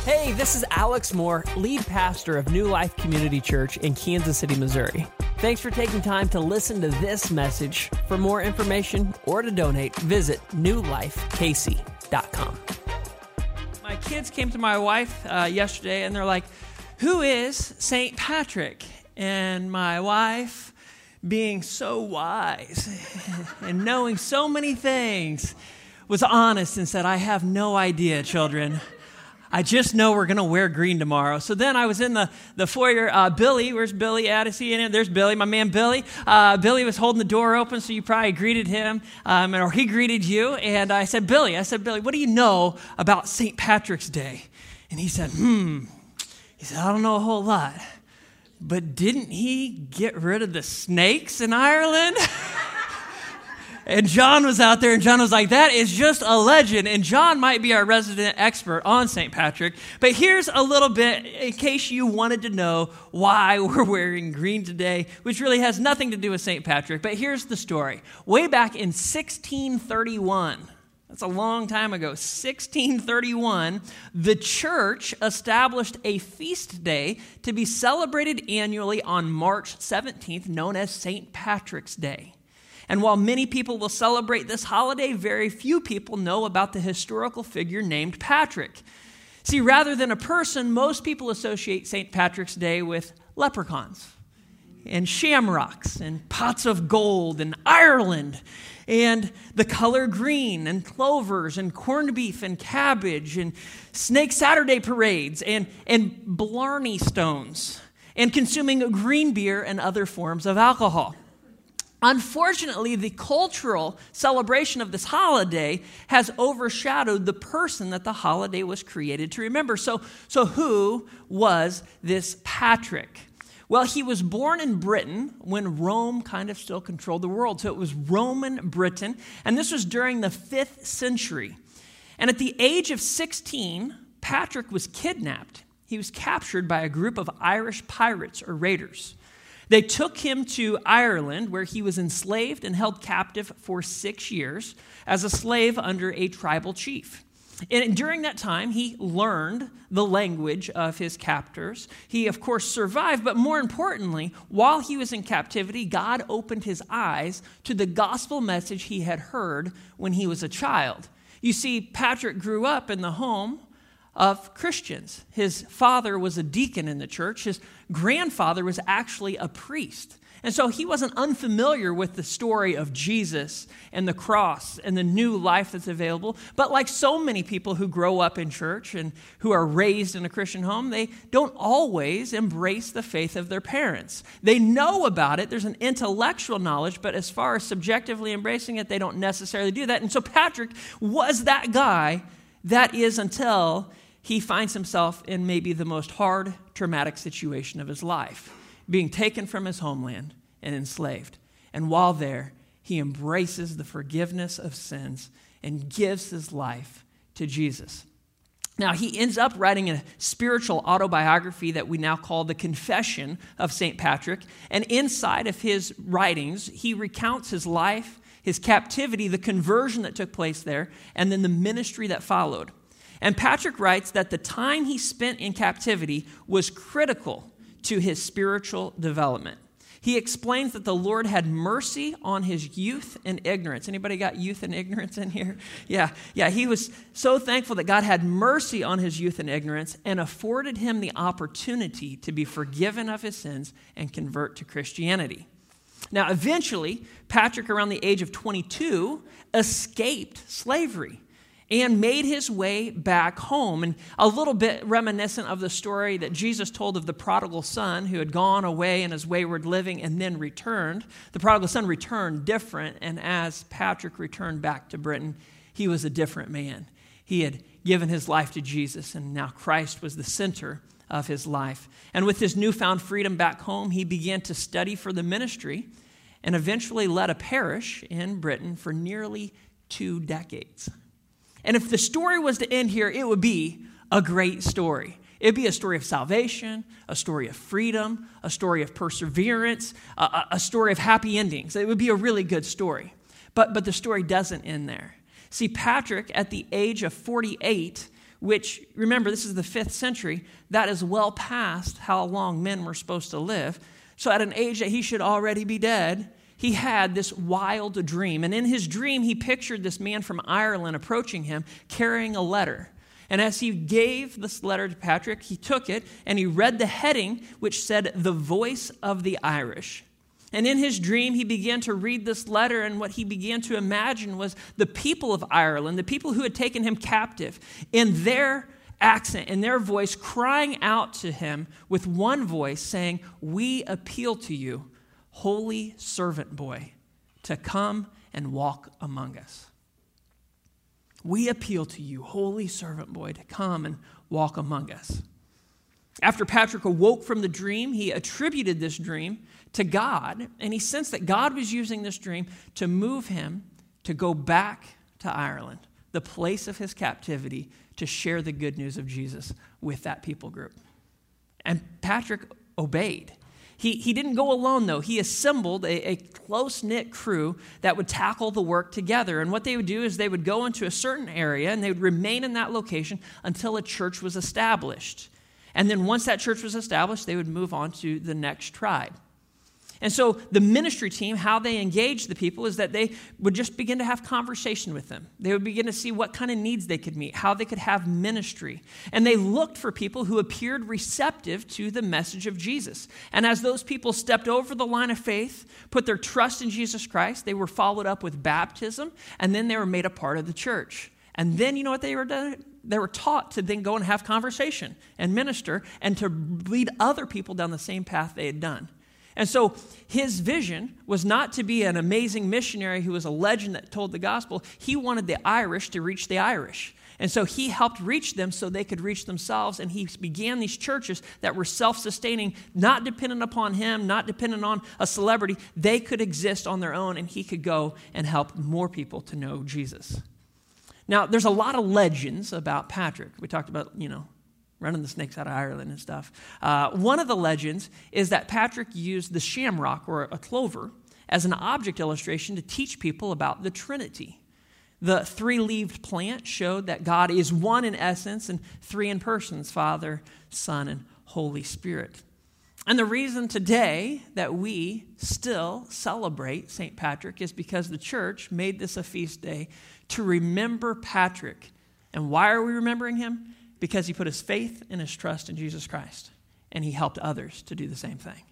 Hey, this is Alex Moore, lead pastor of New Life Community Church in Kansas City, Missouri. Thanks for taking time to listen to this message. For more information or to donate, visit newlifekc.com. My kids came to my wife yesterday and they're like, "Who is St. Patrick?" And my wife, being so wise and knowing so many things, was honest and said, "I have no idea, children. I just know we're going to wear green tomorrow." So then I was in the foyer. Billy, where's Billy at? Is he in it? There's Billy, my man Billy. Billy was holding the door open, so you probably greeted him, or he greeted you. And I said, Billy, what do you know about St. Patrick's Day? And he said, He said, "I don't know a whole lot. But didn't he get rid of the snakes in Ireland?" And John was out there, and John was like, "That is just a legend." And John might be our resident expert on St. Patrick. But here's a little bit, in case you wanted to know why we're wearing green today, which really has nothing to do with St. Patrick. But here's the story. Way back in 1631, that's a long time ago, 1631, the church established a feast day to be celebrated annually on March 17th, known as St. Patrick's Day. And while many people will celebrate this holiday, very few people know about the historical figure named Patrick. See, rather than a person, most people associate St. Patrick's Day with leprechauns and shamrocks and pots of gold and Ireland and the color green and clovers and corned beef and cabbage and Snake Saturday parades and Blarney stones and consuming green beer and other forms of alcohol. Unfortunately, the cultural celebration of this holiday has overshadowed the person that the holiday was created to remember. So who was this Patrick? Well, he was born in Britain when Rome kind of still controlled the world. So it was Roman Britain, and this was during the 5th century. And at the age of 16, Patrick was kidnapped. He was captured by a group of Irish pirates or raiders. They took him to Ireland, where he was enslaved and held captive for 6 years as a slave under a tribal chief. And during that time, he learned the language of his captors. He, of course, survived, but more importantly, while he was in captivity, God opened his eyes to the gospel message he had heard when he was a child. You see, Patrick grew up in the home of Christians. His father was a deacon in the church. His grandfather was actually a priest. And so he wasn't unfamiliar with the story of Jesus and the cross and the new life that's available. But like so many people who grow up in church and who are raised in a Christian home, they don't always embrace the faith of their parents. They know about it. There's an intellectual knowledge, but as far as subjectively embracing it, they don't necessarily do that. And so Patrick was that guy. That is until he finds himself in maybe the most hard, traumatic situation of his life, being taken from his homeland and enslaved. And while there, he embraces the forgiveness of sins and gives his life to Jesus. Now, he ends up writing a spiritual autobiography that we now call the Confession of St. Patrick. And inside of his writings, he recounts his life, his captivity, the conversion that took place there, and then the ministry that followed. And Patrick writes that the time he spent in captivity was critical to his spiritual development. He explains that the Lord had mercy on his youth and ignorance. Anybody got youth and ignorance in here? Yeah. He was so thankful that God had mercy on his youth and ignorance and afforded him the opportunity to be forgiven of his sins and convert to Christianity. Now, eventually, Patrick, around the age of 22, escaped slavery and made his way back home. And a little bit reminiscent of the story that Jesus told of the prodigal son who had gone away in his wayward living and then returned. The prodigal son returned different, and as Patrick returned back to Britain, he was a different man. He had given his life to Jesus, and now Christ was the center of his life. And with his newfound freedom back home, he began to study for the ministry and eventually led a parish in Britain for nearly 2 decades. And if the story was to end here, it would be a great story. It'd be a story of salvation, a story of freedom, a story of perseverance, a story of happy endings. It would be a really good story. But the story doesn't end there. See, Patrick, at the age of 48, which, remember, this is the 5th century. That is well past how long men were supposed to live. So at an age that he should already be dead, he had this wild dream. And in his dream, he pictured this man from Ireland approaching him, carrying a letter. And as he gave this letter to Patrick, he took it and he read the heading, which said, "The Voice of the Irish." And in his dream, he began to read this letter, and what he began to imagine was the people of Ireland, the people who had taken him captive, in their accent, in their voice, crying out to him with one voice, saying, "We appeal to you, holy servant boy, to come and walk among us." We appeal to you, holy servant boy, to come and walk among us. After Patrick awoke from the dream, he attributed this dream to God, and he sensed that God was using this dream to move him to go back to Ireland, the place of his captivity, to share the good news of Jesus with that people group. And Patrick obeyed. He didn't go alone, though. He assembled a close-knit crew that would tackle the work together. And what they would do is they would go into a certain area, and they would remain in that location until a church was established. And then once that church was established, they would move on to the next tribe. And so the ministry team, how they engaged the people is that they would just begin to have conversation with them. They would begin to see what kind of needs they could meet, how they could have ministry. And they looked for people who appeared receptive to the message of Jesus. And as those people stepped over the line of faith, put their trust in Jesus Christ, they were followed up with baptism, and then they were made a part of the church. And then you know what they were doing? They were taught to then go and have conversation and minister and to lead other people down the same path they had done. And so his vision was not to be an amazing missionary who was a legend that told the gospel. He wanted the Irish to reach the Irish. And so he helped reach them so they could reach themselves. And he began these churches that were self-sustaining, not dependent upon him, not dependent on a celebrity. They could exist on their own, and he could go and help more people to know Jesus. Now, there's a lot of legends about Patrick. We talked about, running the snakes out of Ireland and stuff. One of the legends is that Patrick used the shamrock, or a clover, as an object illustration to teach people about the Trinity. The 3-leaved plant showed that God is one in essence and 3 in persons, Father, Son, and Holy Spirit. And the reason today that we still celebrate St. Patrick is because the church made this a feast day to remember Patrick. And why are we remembering him? Because he put his faith and his trust in Jesus Christ, and he helped others to do the same thing.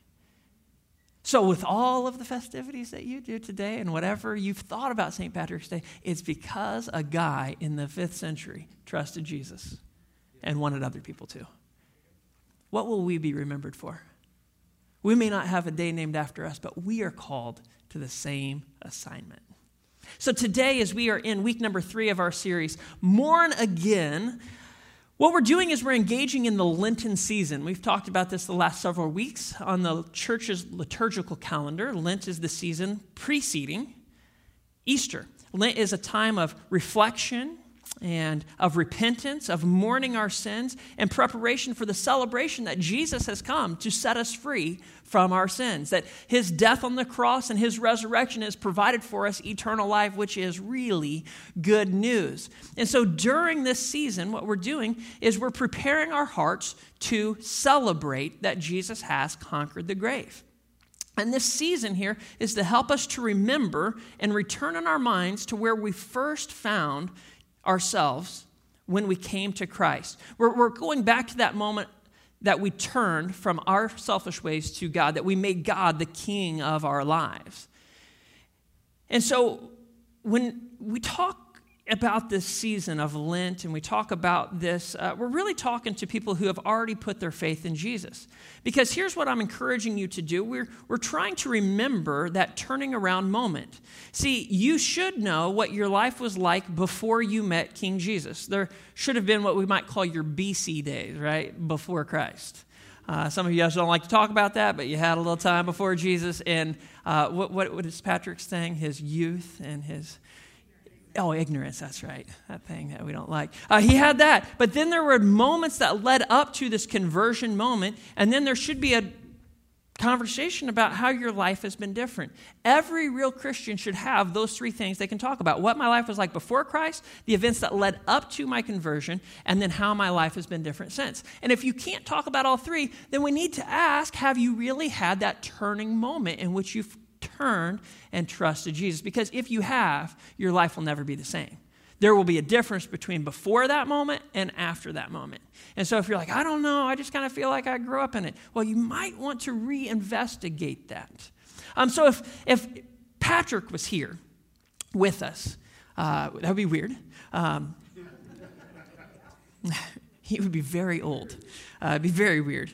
So with all of the festivities that you do today and whatever you've thought about St. Patrick's Day, it's because a guy in the 5th century trusted Jesus and wanted other people to. What will we be remembered for? We may not have a day named after us, but we are called to the same assignment. So today, as we are in week number 3 of our series, Mourn Again, what we're doing is we're engaging in the Lenten season. We've talked about this the last several weeks on the church's liturgical calendar. Lent is the season preceding Easter. Lent is a time of reflection and of repentance, of mourning our sins, and preparation for the celebration that Jesus has come to set us free from our sins, that his death on the cross and his resurrection has provided for us eternal life, which is really good news. And so during this season, what we're doing is we're preparing our hearts to celebrate that Jesus has conquered the grave. And this season here is to help us to remember and return in our minds to where we first found ourselves when we came to Christ. We're going back to that moment that we turned from our selfish ways to God, that we made God the king of our lives. And so when we talk about this season of Lent and we talk about this, we're really talking to people who have already put their faith in Jesus. Because here's what I'm encouraging you to do. We're trying to remember that turning around moment. See, you should know what your life was like before you met King Jesus. There should have been what we might call your BC days, right, before Christ. Some of you guys don't like to talk about that, but you had a little time before Jesus. And what is Patrick saying? His youth and his... Oh, ignorance, that's right. That thing that we don't like. He had that. But then there were moments that led up to this conversion moment, and then there should be a conversation about how your life has been different. Every real Christian should have those three things they can talk about. What my life was like before Christ, the events that led up to my conversion, and then how my life has been different since. And if you can't talk about all three, then we need to ask, have you really had that turning moment in which you've turned and trusted Jesus? Because if you have, your life will never be the same. There will be a difference between before that moment and after that moment. And so if you're like, I don't know, I just kind of feel like I grew up in it. Well, you might want to reinvestigate that. So if Patrick was here with us, that would be weird. He would be very old. It'd be very weird.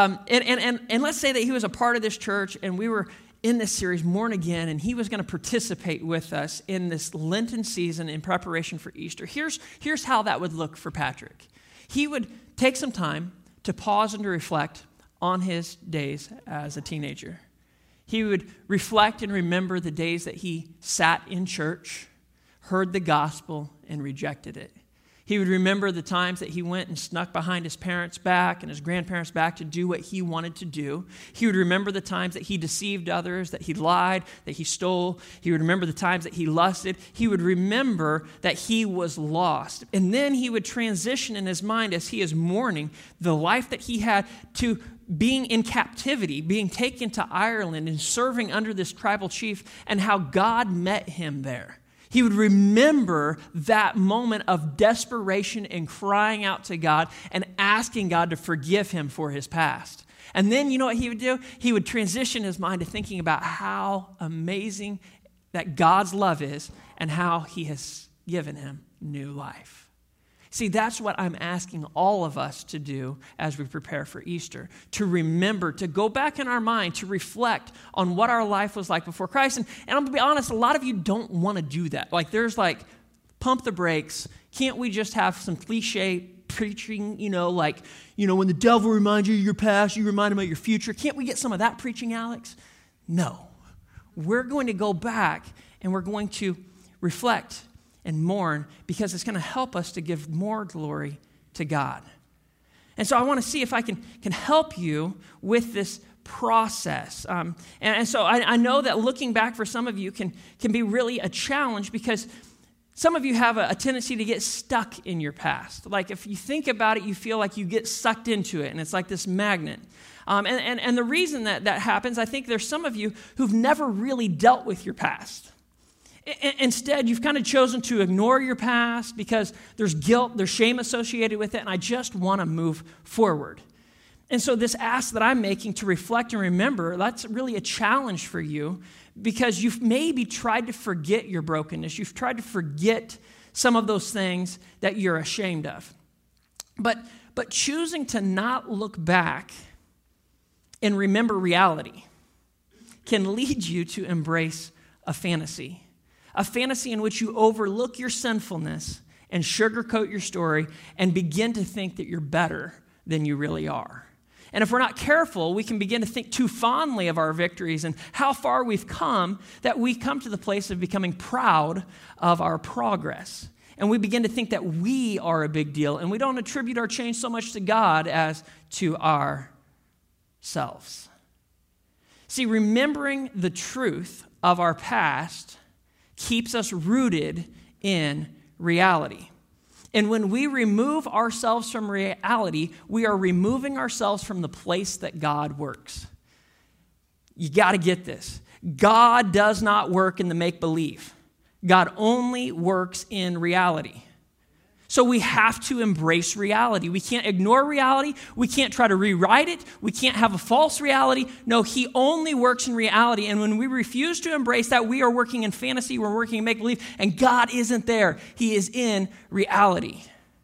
And let's say that he was a part of this church and we were in this series, Born Again, and he was going to participate with us in this Lenten season in preparation for Easter. Here's how that would look for Patrick. He would take some time to pause and to reflect on his days as a teenager. He would reflect and remember the days that he sat in church, heard the gospel, and rejected it. He would remember the times that he went and snuck behind his parents' back and his grandparents' back to do what he wanted to do. He would remember the times that he deceived others, that he lied, that he stole. He would remember the times that he lusted. He would remember that he was lost. And then he would transition in his mind as he is mourning the life that he had to being in captivity, being taken to Ireland and serving under this tribal chief, and how God met him there. He would remember that moment of desperation and crying out to God and asking God to forgive him for his past. And then you know what he would do? He would transition his mind to thinking about how amazing that God's love is and how he has given him new life. See, that's what I'm asking all of us to do as we prepare for Easter, to remember, to go back in our mind, to reflect on what our life was like before Christ. And I'm going to be honest, a lot of you don't want to do that. Like there's like, pump the brakes. Can't we just have some cliche preaching, when the devil reminds you of your past, you remind him of your future. Can't we get some of that preaching, Alex? No. We're going to go back and we're going to reflect and mourn, because it's going to help us to give more glory to God. And so I want to see if I can help you with this process. And so I know that looking back for some of you can be really a challenge, because some of you have a tendency to get stuck in your past. Like if you think about it, you feel like you get sucked into it, and it's like this magnet. And the reason that happens, I think there's some of you who've never really dealt with your past. Instead, you've kind of chosen to ignore your past because there's guilt, there's shame associated with it, and I just want to move forward. And so this ask that I'm making to reflect and remember, that's really a challenge for you, because you've maybe tried to forget your brokenness. You've tried to forget some of those things that you're ashamed of. But choosing to not look back and remember reality can lead you to embrace a fantasy in which you overlook your sinfulness and sugarcoat your story and begin to think that you're better than you really are. And if we're not careful, we can begin to think too fondly of our victories and how far we've come, that we come to the place of becoming proud of our progress. And we begin to think that we are a big deal, and we don't attribute our change so much to God as to ourselves. See, remembering the truth of our past keeps us rooted in reality. And when we remove ourselves from reality, we are removing ourselves from the place that God works. You got to get this. God does not work in the make-believe. God only works in reality. So we have to embrace reality. We can't ignore reality. We can't try to rewrite it. We can't have a false reality. No, he only works in reality. And when we refuse to embrace that, we are working in fantasy, we're working in make-believe, and God isn't there. He is in reality.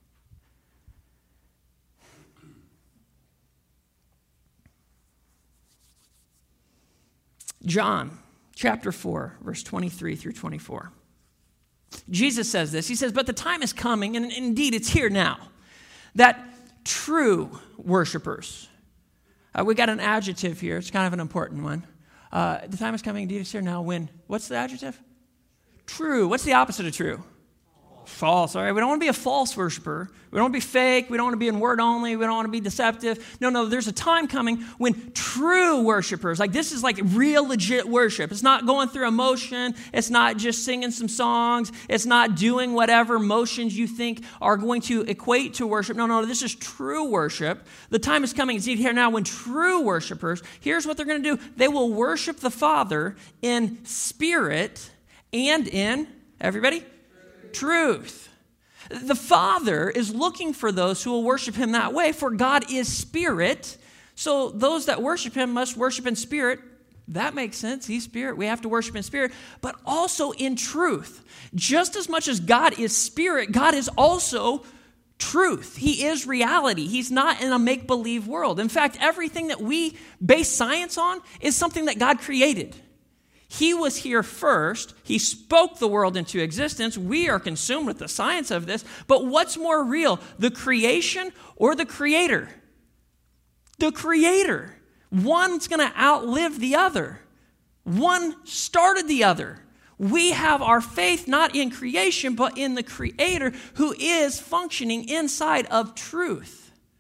John chapter 4, verse 23 through 24. Jesus says this. He says, but the time is coming, and indeed it's here now, that true worshipers. We got an adjective here. It's kind of an important one. The time is coming, indeed it's here now, when, what's the adjective? True. What's the opposite of true? False, all right? We don't want to be a false worshiper. We don't want to be fake. We don't want to be in word only. We don't want to be deceptive. No, there's a time coming when true worshipers, like this is like real legit worship. It's not going through emotion. It's not just singing some songs. It's not doing whatever motions you think are going to equate to worship. No, this is true worship. The time is coming, it's here now when true worshipers, here's what they're going to do. They will worship the Father in spirit and in, everybody? Truth. The Father is looking for those who will worship him that way, for God is spirit. So those that worship him must worship in spirit. That makes sense. He's spirit. We have to worship in spirit, but also in truth. Just as much as God is spirit, God is also truth. He is reality. He's not in a make-believe world. In fact, everything that we base science on is something that God created. He was here first. He spoke the world into existence. We are consumed with the science of this. But what's more real, the creation or the creator? The creator. One's going to outlive the other. One started the other. We have our faith not in creation, but in the creator who is functioning inside of truth.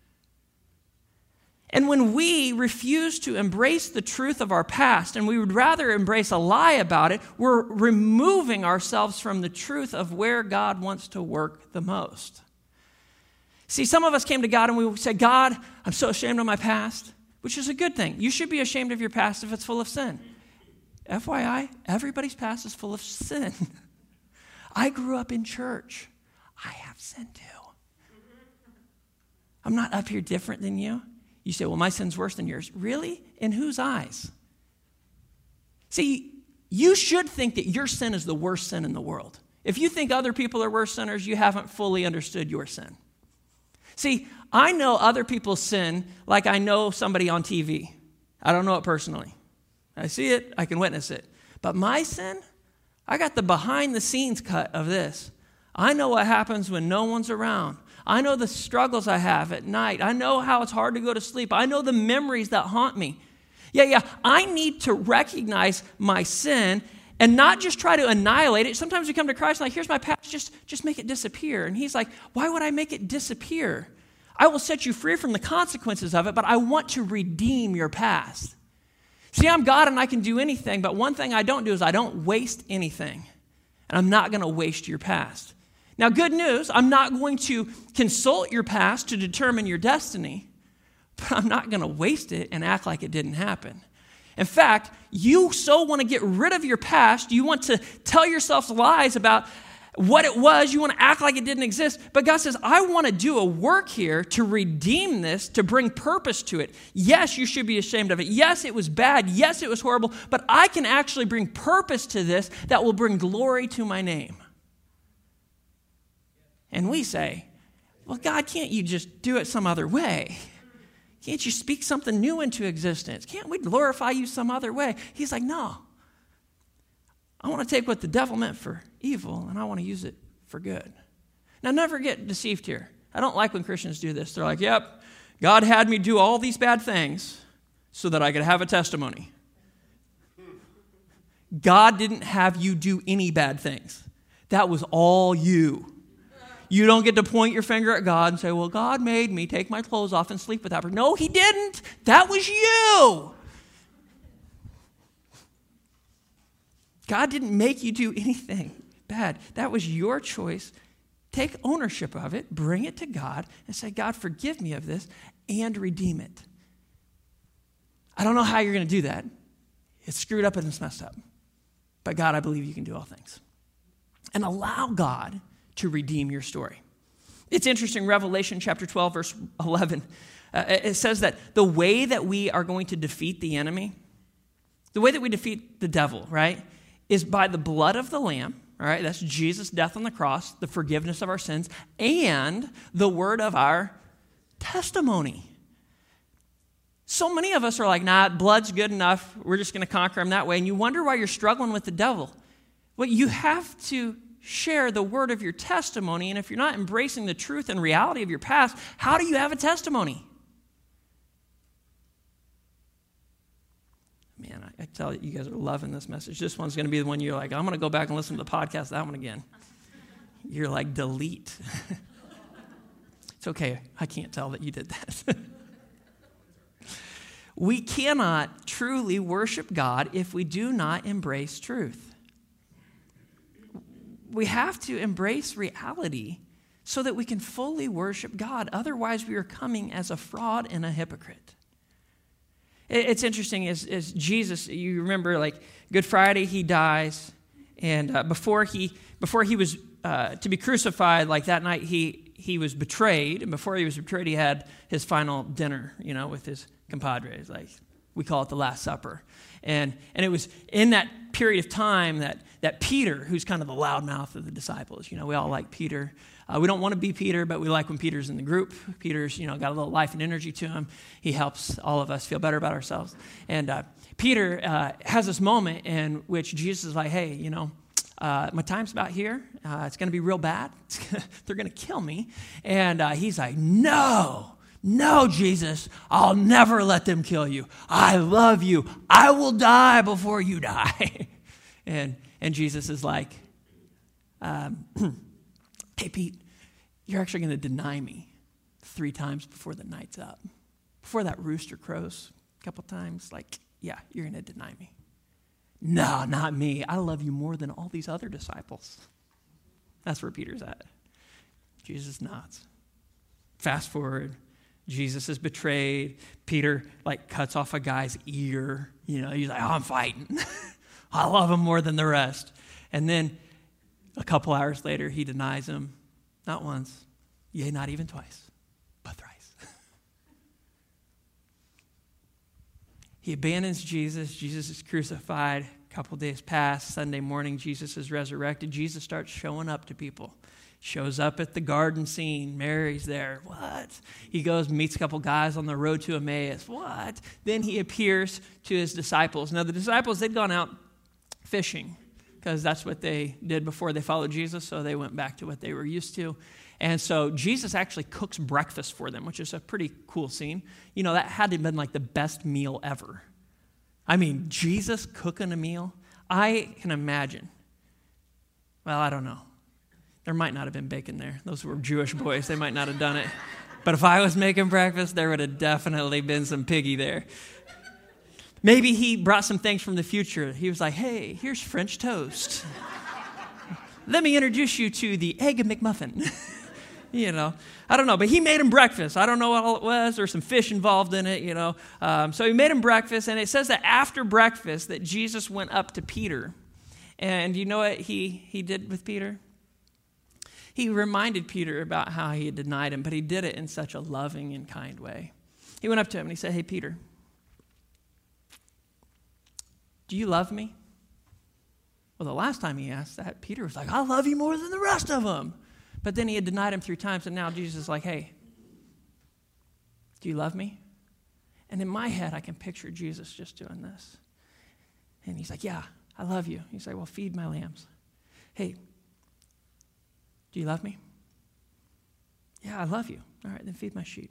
And when we refuse to embrace the truth of our past, and we would rather embrace a lie about it, we're removing ourselves from the truth of where God wants to work the most. See, some of us came to God and we said, God, I'm so ashamed of my past, which is a good thing. You should be ashamed of your past if it's full of sin. FYI, everybody's past is full of sin. I grew up in church. I have sin too. I'm not up here different than you. You say, well, my sin's worse than yours. Really? In whose eyes? See, you should think that your sin is the worst sin in the world. If you think other people are worse sinners, you haven't fully understood your sin. See, I know other people's sin like I know somebody on TV. I don't know it personally. I see it, I can witness it. But my sin, I got the behind-the-scenes cut of this. I know what happens when no one's around. I know the struggles I have at night. I know how it's hard to go to sleep. I know the memories that haunt me. Yeah, I need to recognize my sin and not just try to annihilate it. Sometimes we come to Christ and like, here's my past, just make it disappear. And he's like, why would I make it disappear? I will set you free from the consequences of it, but I want to redeem your past. See, I'm God and I can do anything, but one thing I don't do is I don't waste anything. And I'm not going to waste your past. Now, good news, I'm not going to consult your past to determine your destiny, but I'm not going to waste it and act like it didn't happen. In fact, you so want to get rid of your past, you want to tell yourself lies about what it was, you want to act like it didn't exist, but God says, I want to do a work here to redeem this, to bring purpose to it. Yes, you should be ashamed of it. Yes, it was bad. Yes, it was horrible, but I can actually bring purpose to this that will bring glory to my name. And we say, well, God, can't you just do it some other way? Can't you speak something new into existence? Can't we glorify you some other way? He's like, no. I want to take what the devil meant for evil, and I want to use it for good. Now, never get deceived here. I don't like when Christians do this. They're like, yep, God had me do all these bad things so that I could have a testimony. God didn't have you do any bad things. That was all you. You don't get to point your finger at God and say, well, God made me take my clothes off and sleep with that person. No, he didn't. That was you. God didn't make you do anything bad. That was your choice. Take ownership of it, bring it to God, and say, God, forgive me of this, and redeem it. I don't know how you're going to do that. It's screwed up and it's messed up. But God, I believe you can do all things. And allow God to redeem your story. It's interesting, Revelation chapter 12, verse 11, it says that the way that we are going to defeat the enemy, the way that we defeat the devil, right, is by the blood of the Lamb, all right, that's Jesus' death on the cross, the forgiveness of our sins, and the word of our testimony. So many of us are like, nah, blood's good enough, we're just going to conquer him that way, and you wonder why you're struggling with the devil. Well, you have to share the word of your testimony, and if you're not embracing the truth and reality of your past, how do you have a testimony? Man, I tell you guys are loving this message. This one's going to be the one you're like, I'm going to go back and listen to the podcast, that one again. you're like, delete. It's okay. I can't tell that you did that. We cannot truly worship God if we do not embrace truth. We have to embrace reality so that we can fully worship God. Otherwise, we are coming as a fraud and a hypocrite. It's interesting, as Jesus, you remember, like Good Friday, he dies, and before he was to be crucified, like that night, he was betrayed, and before he was betrayed, he had his final dinner, with his compadres, like we call it the Last Supper. And it was in that period of time that Peter, who's kind of the loudmouth of the disciples, we all like Peter. We don't want to be Peter, but we like when Peter's in the group. Peter's, got a little life and energy to him. He helps all of us feel better about ourselves. And Peter has this moment in which Jesus is like, hey, my time's about here. It's going to be real bad. They're going to kill me. And he's like, No, Jesus, I'll never let them kill you. I love you. I will die before you die. And Jesus is like, hey, Pete, you're actually going to deny me 3 times before the night's up. Before that rooster crows a couple times, like, yeah, you're going to deny me. No, not me. I love you more than all these other disciples. That's where Peter's at. Jesus nods. Fast forward. Jesus is betrayed. Peter, cuts off a guy's ear. He's like, I'm fighting. I love him more than the rest. And then a couple hours later, he denies him. Not once, yea, not even twice, but thrice. He abandons Jesus. Jesus is crucified. A couple days pass. Sunday morning, Jesus is resurrected. Jesus starts showing up to people. Shows up at the garden scene. Mary's there. What? He goes, meets a couple guys on the road to Emmaus. What? Then he appears to his disciples. Now, the disciples, they'd gone out fishing because that's what they did before they followed Jesus, so they went back to what they were used to. And so Jesus actually cooks breakfast for them, which is a pretty cool scene. That had to have been the best meal ever. I mean, Jesus cooking a meal. I can imagine. Well, I don't know. There might not have been bacon there. Those were Jewish boys. They might not have done it. But if I was making breakfast, there would have definitely been some piggy there. Maybe he brought some things from the future. He was like, hey, here's French toast. Let me introduce you to the Egg McMuffin. I don't know. But he made him breakfast. I don't know what all it was. There's some fish involved in it, So he made him breakfast. And it says that after breakfast that Jesus went up to Peter. And you know what he did with Peter? He reminded Peter about how he had denied him, but he did it in such a loving and kind way. He went up to him and he said, hey, Peter, do you love me? Well, the last time he asked that, Peter was like, I love you more than the rest of them. But then he had denied him 3 times, and now Jesus is like, hey, do you love me? And in my head, I can picture Jesus just doing this. And he's like, yeah, I love you. He's like, well, feed my lambs. Hey, do you love me? Yeah, I love you. All right, then feed my sheep.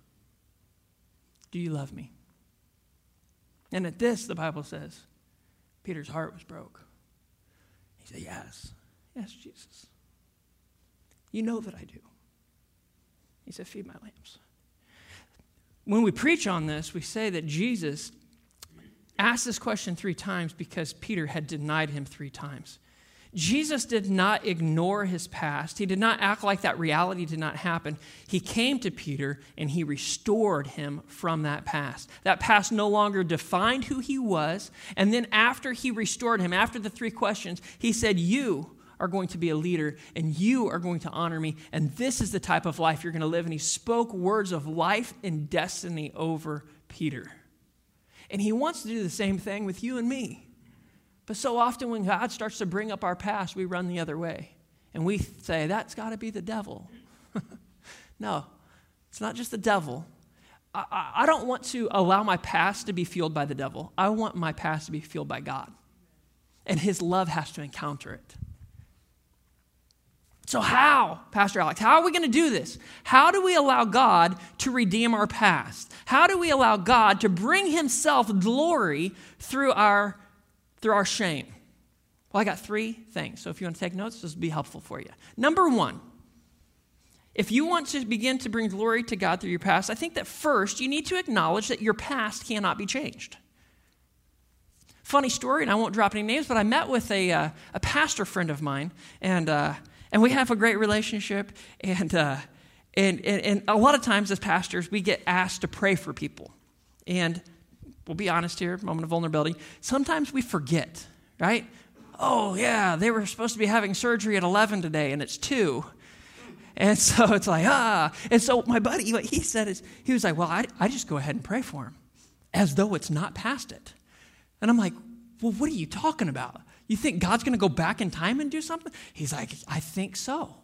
Do you love me? And at this, the Bible says, Peter's heart was broke. He said, yes. Yes, Jesus. You know that I do. He said, feed my lambs. When we preach on this, we say that Jesus asked this question 3 times because Peter had denied him 3 times. Jesus did not ignore his past. He did not act like that reality did not happen. He came to Peter and he restored him from that past. That past no longer defined who he was. And then after he restored him, after the 3 questions, he said, you are going to be a leader and you are going to honor me. And this is the type of life you're going to live. And he spoke words of life and destiny over Peter. And he wants to do the same thing with you and me. But so often when God starts to bring up our past, we run the other way. And we say, that's got to be the devil. No, it's not just the devil. I don't want to allow my past to be fueled by the devil. I want my past to be fueled by God. And his love has to encounter it. So how, Pastor Alex, how are we going to do this? How do we allow God to redeem our past? How do we allow God to bring himself glory through our shame? Well, I got 3 things. So if you want to take notes, this will be helpful for you. Number 1, if you want to begin to bring glory to God through your past, I think that first you need to acknowledge that your past cannot be changed. Funny story, and I won't drop any names, but I met with a pastor friend of mine, and we have a great relationship. And a lot of times as pastors, we get asked to pray for people. And we'll be honest here, moment of vulnerability. Sometimes we forget, right? Oh, yeah, they were supposed to be having surgery at 11 today, and it's 2. And so it's like, And so my buddy, what he said is, he was like, well, I just go ahead and pray for him as though it's not past it. And I'm like, well, what are you talking about? You think God's going to go back in time and do something? He's like, I think so.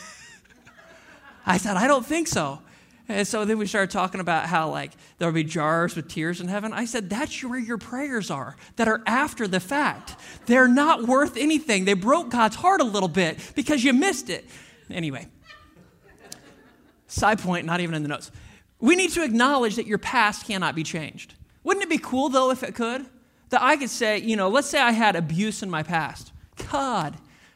I said, I don't think so. And so then we started talking about how like there'll be jars with tears in heaven. I said, that's where your prayers are that are after the fact. They're not worth anything. They broke God's heart a little bit because you missed it. Anyway, side point, not even in the notes. We need to acknowledge that your past cannot be changed. Wouldn't it be cool, though, if it could? That I could say, let's say I had abuse in my past. God,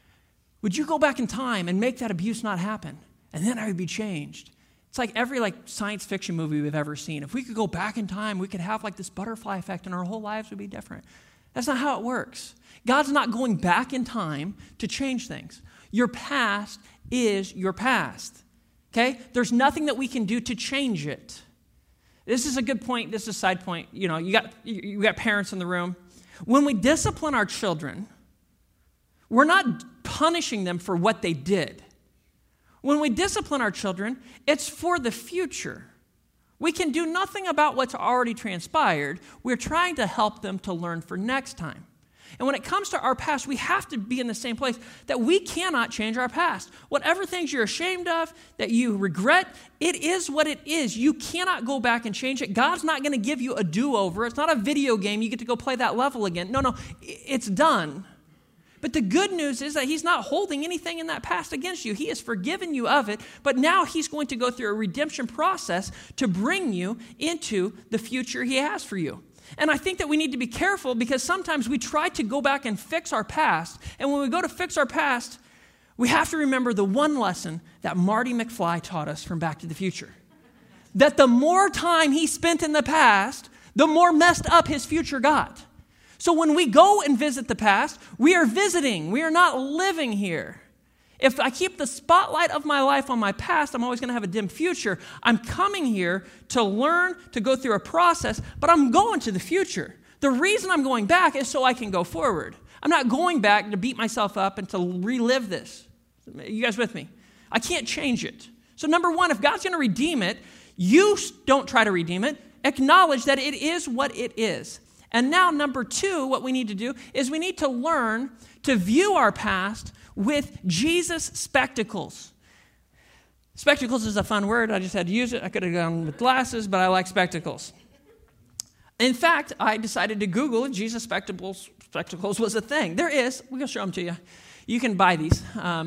would you go back in time and make that abuse not happen? And then I would be changed. It's like every science fiction movie we've ever seen. If we could go back in time, we could have this butterfly effect and our whole lives would be different. That's not how it works. God's not going back in time to change things. Your past is your past. Okay? There's nothing that we can do to change it. This is a good point. This is a side point. You got parents in the room. When we discipline our children, we're not punishing them for what they did. When we discipline our children, it's for the future. We can do nothing about what's already transpired. We're trying to help them to learn for next time. And when it comes to our past, we have to be in the same place that we cannot change our past. Whatever things you're ashamed of, that you regret, it is what it is. You cannot go back and change it. God's not going to give you a do-over. It's not a video game. You get to go play that level again. No, it's done. But the good news is that he's not holding anything in that past against you. He has forgiven you of it, but now he's going to go through a redemption process to bring you into the future he has for you. And I think that we need to be careful because sometimes we try to go back and fix our past. And when we go to fix our past, we have to remember the one lesson that Marty McFly taught us from Back to the Future. That the more time he spent in the past, the more messed up his future got. So when we go and visit the past, we are visiting. We are not living here. If I keep the spotlight of my life on my past, I'm always going to have a dim future. I'm coming here to learn, to go through a process, but I'm going to the future. The reason I'm going back is so I can go forward. I'm not going back to beat myself up and to relive this. You guys with me? I can't change it. So number one, if God's going to redeem it, you don't try to redeem it. Acknowledge that it is what it is. And now number two, what we need to do is we need to learn to view our past with Jesus spectacles. Spectacles is a fun word. I just had to use it. I could have gone with glasses, but I like spectacles. In fact, I decided to Google if Jesus spectacles was a thing. There is. We're going to show them to you. You can buy these.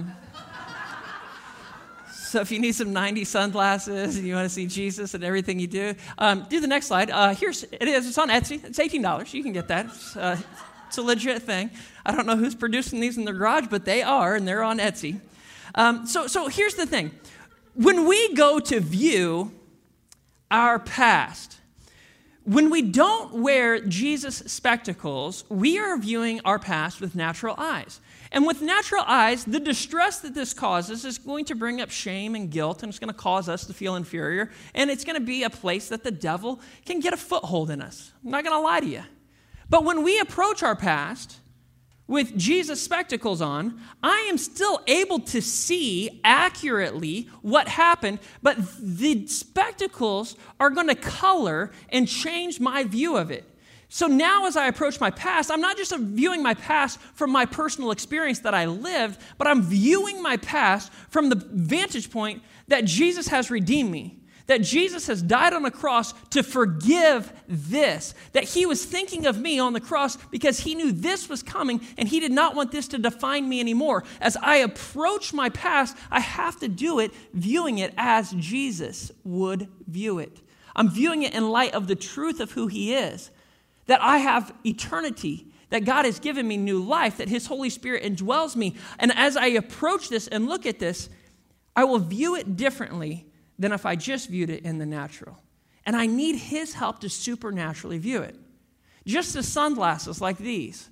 So if you need some 90s sunglasses and you want to see Jesus and everything you do the next slide. Here's it is. It's on Etsy. It's $18. You can get that. It's a legit thing. I don't know who's producing these in their garage, but they are, and they're on Etsy. So here's the thing. When we go to view our past, when we don't wear Jesus spectacles, we are viewing our past with natural eyes. And with natural eyes, the distress that this causes is going to bring up shame and guilt, and it's going to cause us to feel inferior, and it's going to be a place that the devil can get a foothold in us. I'm not going to lie to you. But when we approach our past with Jesus spectacles on, I am still able to see accurately what happened, but the spectacles are going to color and change my view of it. So now as I approach my past, I'm not just viewing my past from my personal experience that I lived, but I'm viewing my past from the vantage point that Jesus has redeemed me, that Jesus has died on the cross to forgive this, that he was thinking of me on the cross because he knew this was coming and he did not want this to define me anymore. As I approach my past, I have to do it viewing it as Jesus would view it. I'm viewing it in light of the truth of who he is. That I have eternity, that God has given me new life, that his Holy Spirit indwells me. And as I approach this and look at this, I will view it differently than if I just viewed it in the natural. And I need his help to supernaturally view it. Just as sunglasses like these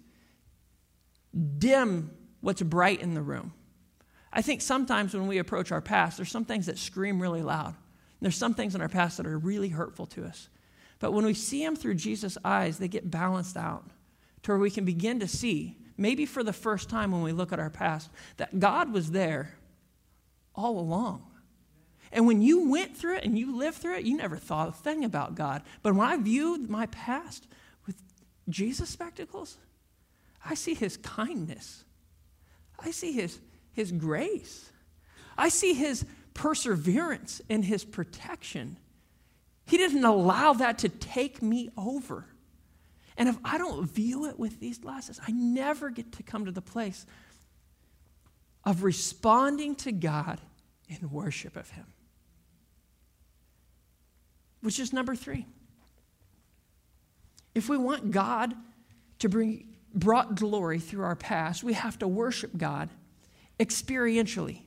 dim what's bright in the room. I think sometimes when we approach our past, there's some things that scream really loud. There's some things in our past that are really hurtful to us. But when we see them through Jesus' eyes, they get balanced out to where we can begin to see, maybe for the first time when we look at our past, that God was there all along. And when you went through it and you lived through it, you never thought a thing about God. But when I viewed my past with Jesus' spectacles, I see his kindness. I see his grace. I see his perseverance and his protection. He didn't allow that to take me over. And if I don't view it with these glasses, I never get to come to the place of responding to God in worship of him. Which is number 3. If we want God to brought glory through our past, we have to worship God experientially.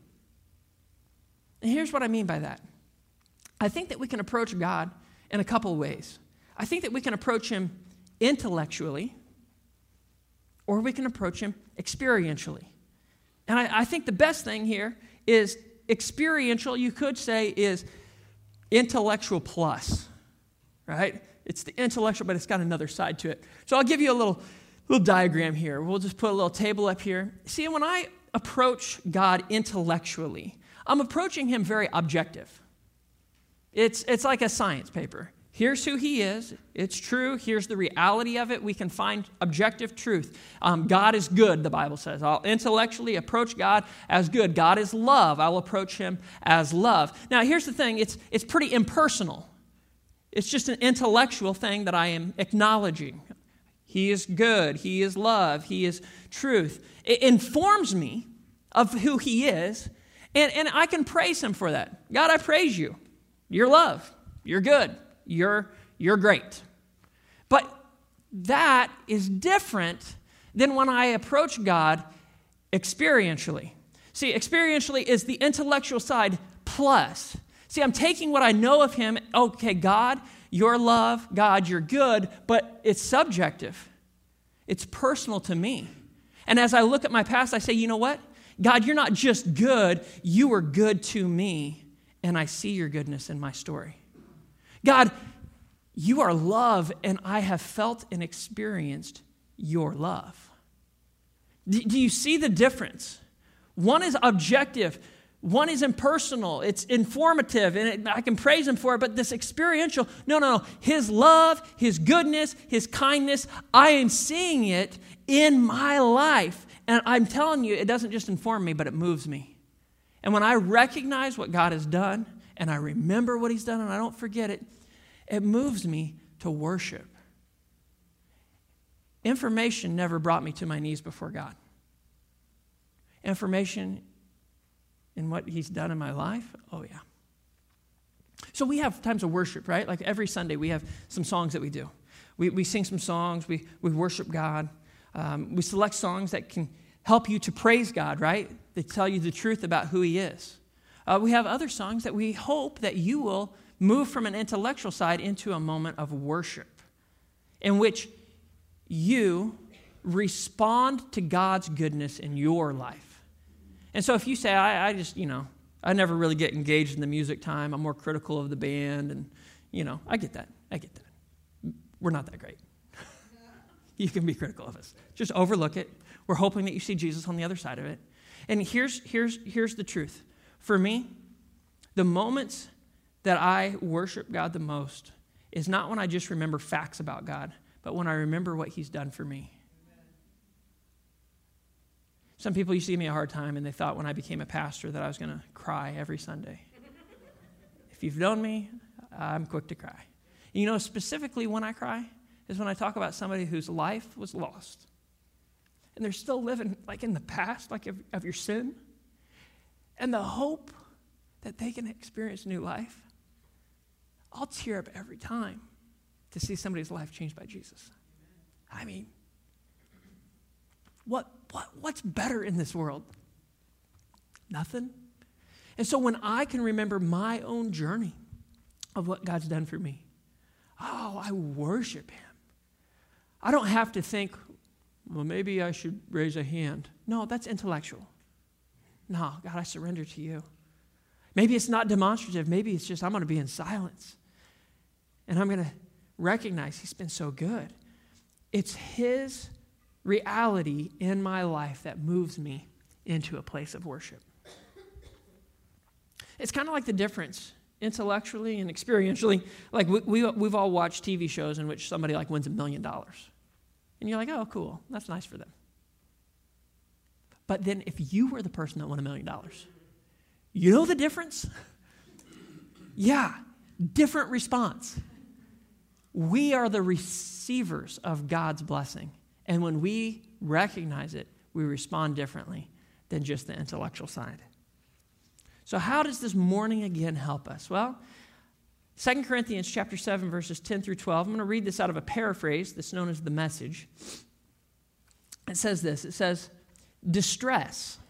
And here's what I mean by that. I think that we can approach God in a couple of ways. I think that we can approach him intellectually, or we can approach him experientially. And I think the best thing here is experiential, you could say, is intellectual plus, right? It's the intellectual, but it's got another side to it. So I'll give you a little diagram here. We'll just put a little table up here. See, when I approach God intellectually, I'm approaching him very objective. It's like a science paper. Here's who he is. It's true. Here's the reality of it. We can find objective truth. God is good, the Bible says. I'll intellectually approach God as good. God is love. I'll approach him as love. Now, here's the thing. It's pretty impersonal. It's just an intellectual thing that I am acknowledging. He is good. He is love. He is truth. It informs me of who he is, and I can praise him for that. God, I praise you. You're love. You're good. You're great. But that is different than when I approach God experientially. See, experientially is the intellectual side plus. See, I'm taking what I know of him. Okay, God, you're love. God, you're good. But it's subjective. It's personal to me. And as I look at my past, I say, you know what? God, you're not just good. You were good to me. And I see your goodness in my story. God, you are love, and I have felt and experienced your love. Do you see the difference? One is objective. One is impersonal. It's informative, and I can praise him for it, but this experiential, no. His love, his goodness, his kindness, I am seeing it in my life. And I'm telling you, it doesn't just inform me, but it moves me. And when I recognize what God has done, and I remember what he's done, and I don't forget it, it moves me to worship. Information never brought me to my knees before God. Information in what he's done in my life, oh yeah. So we have times of worship, right? Like every Sunday we have some songs that we do. We sing some songs, we worship God. We select songs that can help you to praise God, right? They tell you the truth about who he is. We have other songs that we hope that you will move from an intellectual side into a moment of worship in which you respond to God's goodness in your life. And so if you say, I just, I never really get engaged in the music time. I'm more critical of the band. And, I get that. We're not that great. You can be critical of us. Just overlook it. We're hoping that you see Jesus on the other side of it. And here's the truth. For me, the moments that I worship God the most is not when I just remember facts about God, but when I remember what he's done for me. Some people used to give me a hard time, and they thought when I became a pastor that I was going to cry every Sunday. If you've known me, I'm quick to cry. Specifically when I cry is when I talk about somebody whose life was lost. And they're still living like in the past, like of your sin. And the hope that they can experience new life. I'll tear up every time to see somebody's life changed by Jesus. I mean, What's better in this world? Nothing. And so when I can remember my own journey of what God's done for me, I worship him. I don't have to think, well, maybe I should raise a hand. No, that's intellectual. No, God, I surrender to you. Maybe it's not demonstrative. Maybe it's just I'm going to be in silence. And I'm going to recognize he's been so good. It's his reality in my life that moves me into a place of worship. It's kind of like the difference intellectually and experientially. Like we've all watched TV shows in which somebody like wins $1 million. And you're like, oh, cool. That's nice for them. But then if you were the person that won $1 million, you know the difference? Yeah, different response. We are the receivers of God's blessing. And when we recognize it, we respond differently than just the intellectual side. So how does this morning again help us? Well, 2 Corinthians chapter 7, verses 10 through 12. I'm going to read this out of a paraphrase that's known as the Message. It says this. It says, distress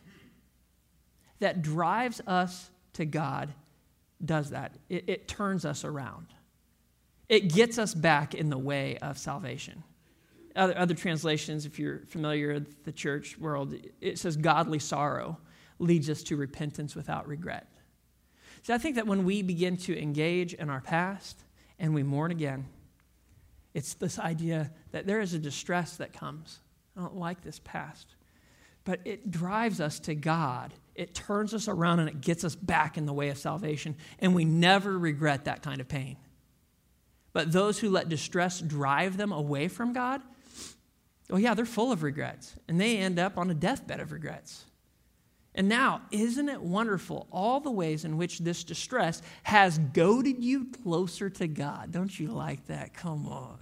that drives us to God does that. It turns us around. It gets us back in the way of salvation. Other translations, if you're familiar with the church world, it says godly sorrow leads us to repentance without regret. So I think that when we begin to engage in our past and we mourn again, it's this idea that there is a distress that comes. I don't like this past. But it drives us to God. It turns us around and it gets us back in the way of salvation. And we never regret that kind of pain. But those who let distress drive them away from God, well, yeah, they're full of regrets. And they end up on a deathbed of regrets. And now, isn't it wonderful all the ways in which this distress has goaded you closer to God? Don't you like that? Come on.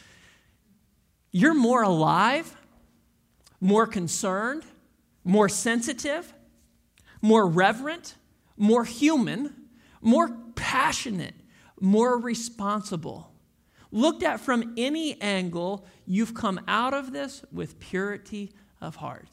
You're more alive, more concerned, more sensitive, more reverent, more human, more passionate, more responsible. Looked at from any angle, you've come out of this with purity of heart.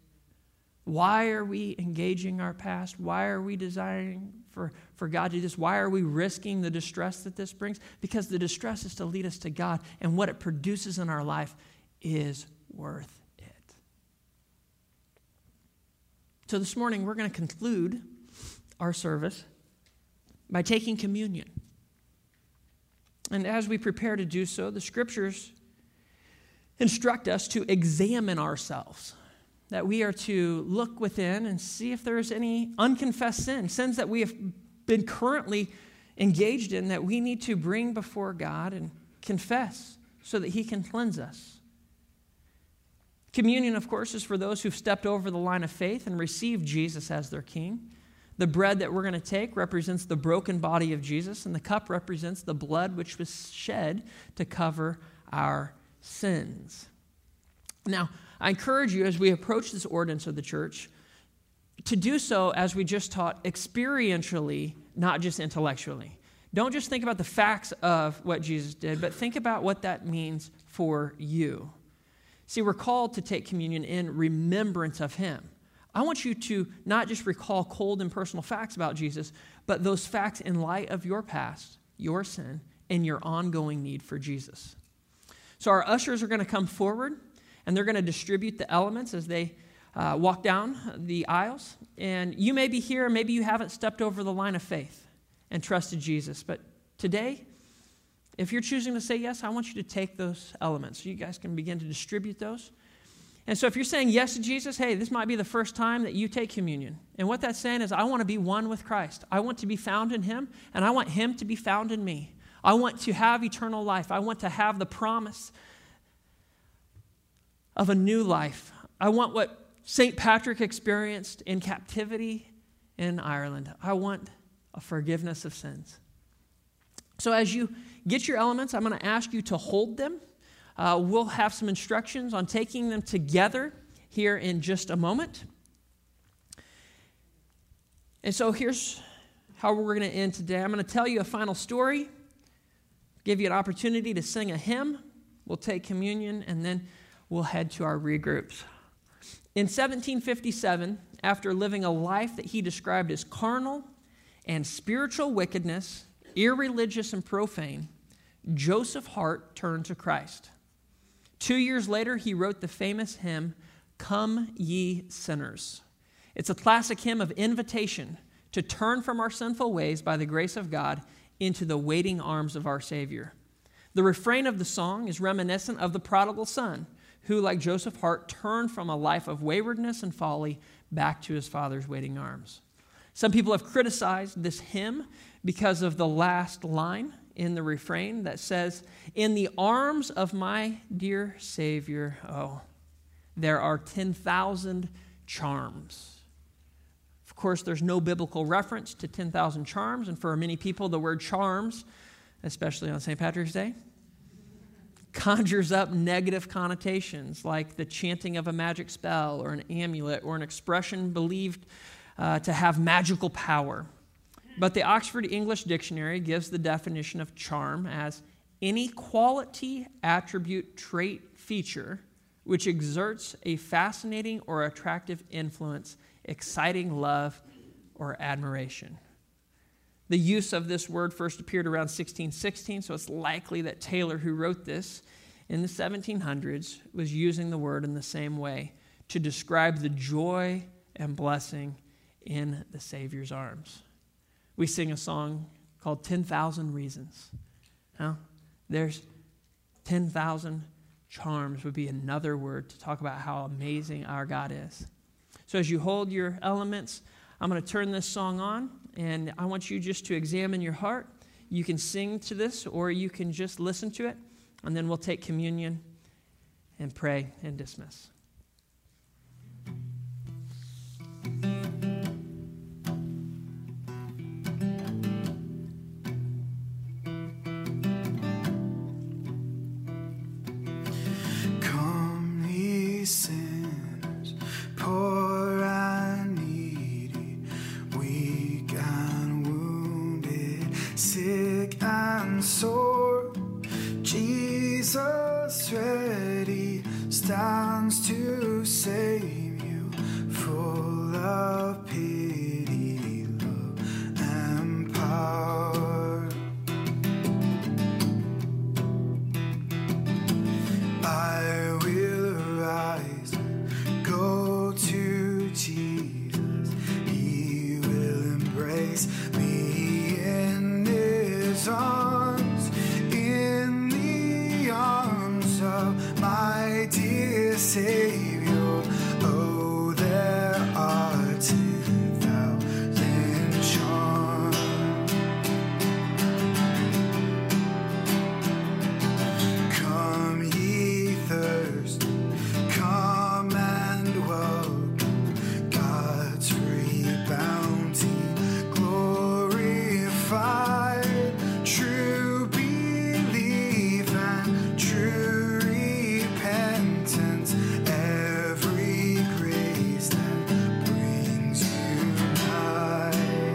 Why are we engaging our past? Why are we desiring for God to do this? Why are we risking the distress that this brings? Because the distress is to lead us to God, and what it produces in our life is worth it. So this morning, we're going to conclude our service by taking communion. And as we prepare to do so, the scriptures instruct us to examine ourselves, that we are to look within and see if there is any unconfessed sin, sins that we have been currently engaged in that we need to bring before God and confess so that he can cleanse us. Communion, of course, is for those who've stepped over the line of faith and received Jesus as their king. The bread that we're going to take represents the broken body of Jesus, and the cup represents the blood which was shed to cover our sins. Now, I encourage you as we approach this ordinance of the church to do so, as we just taught, experientially, not just intellectually. Don't just think about the facts of what Jesus did, but think about what that means for you. See, we're called to take communion in remembrance of him. I want you to not just recall cold and personal facts about Jesus, but those facts in light of your past, your sin, and your ongoing need for Jesus. So our ushers are going to come forward, and they're going to distribute the elements as they walk down the aisles. And you may be here, maybe you haven't stepped over the line of faith and trusted Jesus. But today, if you're choosing to say yes, I want you to take those elements. So you guys can begin to distribute those. And so if you're saying yes to Jesus, hey, this might be the first time that you take communion. And what that's saying is I want to be one with Christ. I want to be found in him, and I want him to be found in me. I want to have eternal life. I want to have the promise of a new life. I want what St. Patrick experienced in captivity in Ireland. I want a forgiveness of sins. So as you get your elements, I'm going to ask you to hold them. We'll have some instructions on taking them together here in just a moment. And so here's how we're going to end today. I'm going to tell you a final story, give you an opportunity to sing a hymn. We'll take communion, and then we'll head to our regroups. In 1757, after living a life that he described as carnal and spiritual wickedness, irreligious and profane, Joseph Hart turned to Christ. 2 years later, he wrote the famous hymn, "Come Ye Sinners." It's a classic hymn of invitation to turn from our sinful ways by the grace of God into the waiting arms of our Savior. The refrain of the song is reminiscent of the prodigal son, who, like Joseph Hart, turned from a life of waywardness and folly back to his father's waiting arms. Some people have criticized this hymn because of the last line in the refrain that says, "In the arms of my dear Savior, oh, there are 10,000 charms." Of course, there's no biblical reference to 10,000 charms, and for many people, the word charms, especially on St. Patrick's Day, conjures up negative connotations like the chanting of a magic spell or an amulet or an expression believed to have magical power. But the Oxford English Dictionary gives the definition of charm as any quality, attribute, trait, feature which exerts a fascinating or attractive influence, exciting love or admiration. The use of this word first appeared around 1616, so it's likely that Taylor, who wrote this in the 1700s, was using the word in the same way to describe the joy and blessing in the Savior's arms. We sing a song called 10,000 Reasons. There's 10,000 charms would be another word to talk about how amazing our God is. So as you hold your elements, I'm going to turn this song on, and I want you just to examine your heart. You can sing to this, or you can just listen to it, and then we'll take communion and pray and dismiss. Come, ye sinners, poor and needy, weak and wounded, sick and sore. Jesus ready stands to save you, full of pity, love, and power. I will arise and go to Jesus. He will embrace me in his arms, in the arms of my dear Savior. Oh, there are 10,000 charms. Come ye thirst, come and welcome God's free bounty, glorified, true belief and true repentance, every grace that brings you nigh.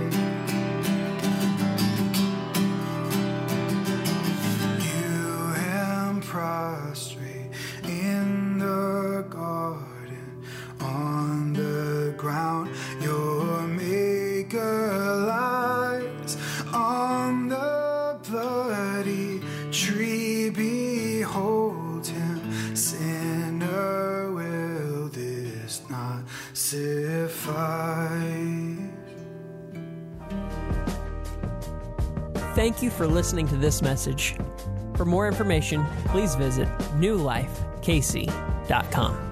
You am prostrate in the garden, on the ground your maker lies, on the bloody tree behold him, sinner, will this not suffice? Thank you for listening to this message. For more information, please visit newlifekc.com.